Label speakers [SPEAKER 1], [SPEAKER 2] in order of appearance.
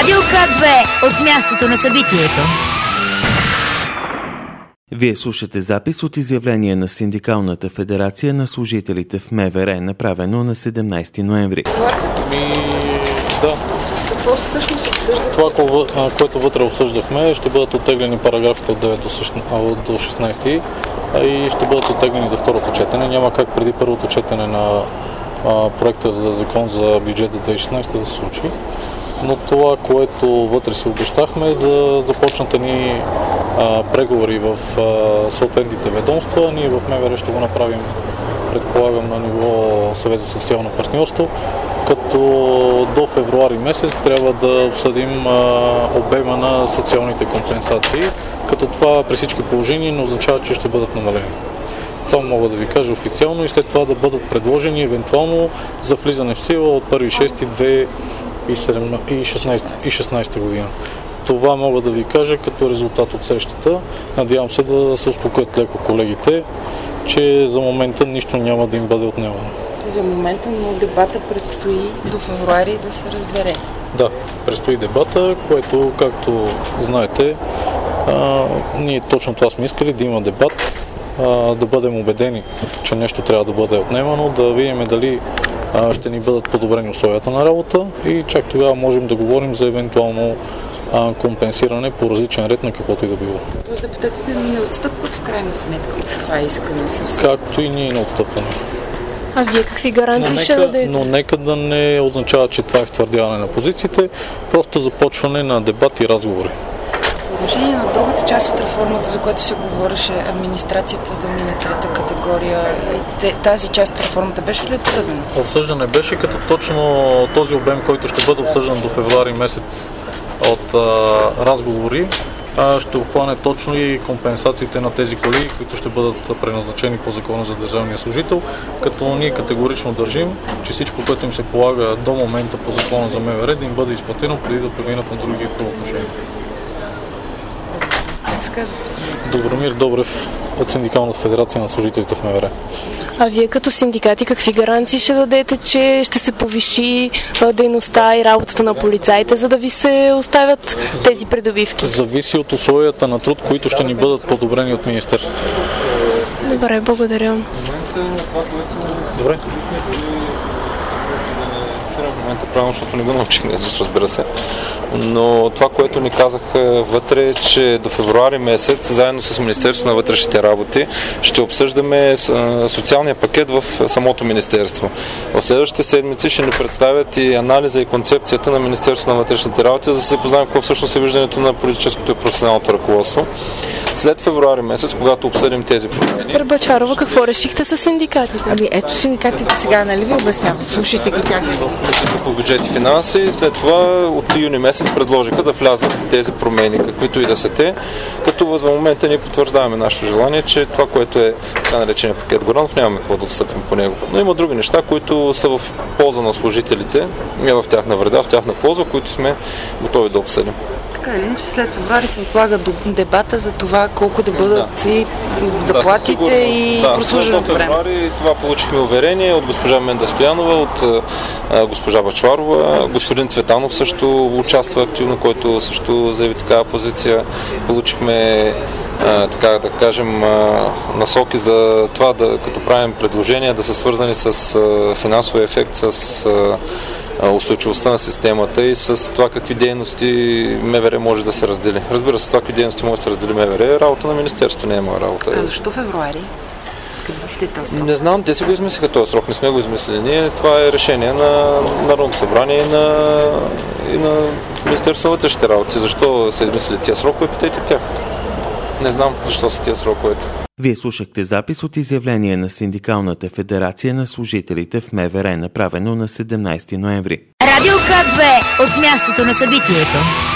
[SPEAKER 1] Радио К2 от мястото на събитието.
[SPEAKER 2] Вие слушате запис от изявление на Синдикалната федерация на служителите в МВР, направено на 17 ноември.
[SPEAKER 3] Да.
[SPEAKER 4] Какво всъщност обсъждахме?
[SPEAKER 3] Това, което вътре обсъждахме, ще бъдат оттеглени параграфите от 9 до 16 и ще бъдат оттеглени за второто четене. Няма как преди първото четене на проекта за закон за бюджет за 2016 да се случи. Но това, което вътре си обещахме, за започната ни преговори в съответните ведомства, ние в МВР ще го направим, предполагам, на ниво Съвет за социално партньорство, като до февруари месец трябва да обсъдим обема на социалните компенсации, като това при всички положения не означава, че ще бъдат намалени. Това мога да ви кажа официално и след това да бъдат предложени евентуално за влизане в сила от 1.6.2016 година. Това мога да ви кажа като резултат от срещата. Надявам се да се успокоят леко колегите, че за момента нищо няма да им бъде отнемано.
[SPEAKER 4] За момента, но дебата предстои до февруари да се разбере.
[SPEAKER 3] Да, предстои дебата, което, както знаете, ние точно това сме искали, да има дебат, да бъдем убедени, че нещо трябва да бъде отнемано, да видим дали ще ни бъдат подобрени условията на работа и чак тогава можем да говорим за евентуално компенсиране по различен ред на каквото и да било.
[SPEAKER 4] Депутатите не отстъпват в крайна сметка от това искане съвсем.
[SPEAKER 3] Както и ние не отстъпваме.
[SPEAKER 5] А вие какви гаранции ще дадете?
[SPEAKER 3] Но нека да не означава, че това е втвърдяване на позициите, просто започване на дебат и разговори.
[SPEAKER 4] По отношение на другата част от реформата, за която се говореше, администрацията да мине трета категория, тази част от реформата беше ли обсъдена?
[SPEAKER 3] Обсъждане беше, като точно този обем, който ще бъде обсъждан до февруари месец от разговори, ще обхване точно и компенсациите на тези коли, които ще бъдат предназначени по закона за държавния служител, като ние категорично държим, че всичко, което им се полага до момента по закона за МВР, да им бъде изплатено преди да преминат на други правоотношения.
[SPEAKER 4] Как се казвате?
[SPEAKER 3] Добромир Добрев от Синдикалната федерация на служителите в МВР.
[SPEAKER 5] А вие като синдикати какви гаранции ще дадете, че ще се повиши дейността и работата на полицаите, за да ви се оставят тези придобивки?
[SPEAKER 3] Зависи от условията на труд, които ще ни бъдат подобрени от Министерството.
[SPEAKER 5] Добре, благодаря.
[SPEAKER 3] Добре.
[SPEAKER 6] В момента правилно, защото не го научих днес, разбира се. Но това, което ни казах вътре е, че до февруари месец, заедно с Министерството на вътрешните работи, ще обсъждаме социалния пакет в самото Министерство. В следващите седмици ще ни представят и анализа и концепцията на Министерството на вътрешните работи, за да се познаем какво всъщност е виждането на политическото и професионалното ръководство. След февруари месец, когато обсъдим тези промени...
[SPEAKER 5] Доктор Бъчварова, какво решихте с синдикатите?
[SPEAKER 4] Ами ето синдикатите сега, нали ви обясняват? Слушайте ги тях.
[SPEAKER 6] По бюджет и финанси, след това от юни месец предложиха да влязат тези промени, каквито и да са те, като за момента ние потвърждаваме нашето желание, че това, което е така наречения пакет Горанов, нямаме какво да отстъпим по него. Но има други неща, които са в полза на служителите, не в тяхна вреда, в тяхна полза, които сме готови да обсъдим.
[SPEAKER 4] Така или иначе след февруари се отлага дебата за това колко да бъдат и заплатите и прослуженото време.
[SPEAKER 6] Това получихме уверение от госпожа Менда Стоянова, от госпожа Бъчварова. Господин Цветанов също участва активно, който също заяви такава позиция. Получихме така да кажем насоки за това, като правим предложения, да са свързани с финансовия ефект, с устойчивостта на системата и с това какви дейности МВР може да се раздели. Разбира се, това какви дейности може да се раздели МВР, работа на Министерството, не е моя работа.
[SPEAKER 4] А защо февруари? Къде сте този срок?
[SPEAKER 6] Не знам, те си го измислиха този срок, не сме го измислили ние. Това е решение на Народното събрание и на Министерството на вътрешните работи. Защо са измислили тия срокове, питайте тях. Не знам защо са тия сроковете.
[SPEAKER 2] Вие слушахте запис от изявление на Синдикалната федерация на служителите в МВР, направено на 17 ноември.
[SPEAKER 1] Радио К2 от мястото на събитието.